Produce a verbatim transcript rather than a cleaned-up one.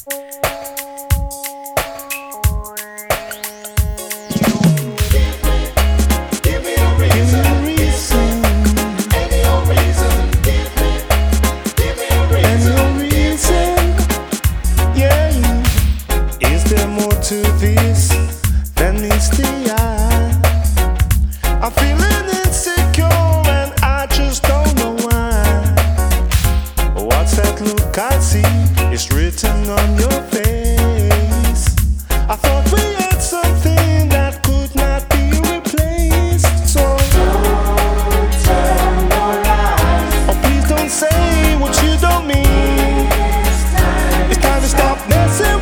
To this than meets the eye. I'm feeling insecure and I just don't know why. What's that look I see? It's written on your face. I thought we had something that could not be replaced. So don't tell no lies. Oh, please don't say what you don't mean. It's time to stop messing.